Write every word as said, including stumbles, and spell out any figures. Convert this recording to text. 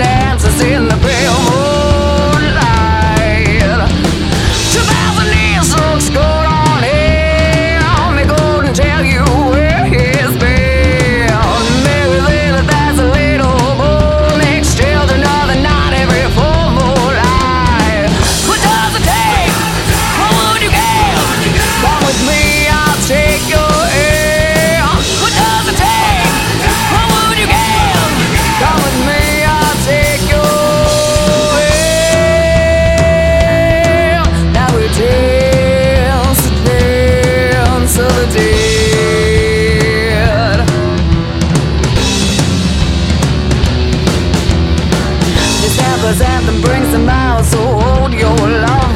dances in the pale moonlight. Two thousand years looks good on him. They couldn't tell you where he's been. Maybe then that's a little more. Makes children of the night every full moonlight. What does it take? What would you give? Come with me, I'll take your hand. What does it take? What would you give? Come with me, I'll take your hand. Now we dance the dance of the dead. This Emperor's anthem brings them out, so hold your love.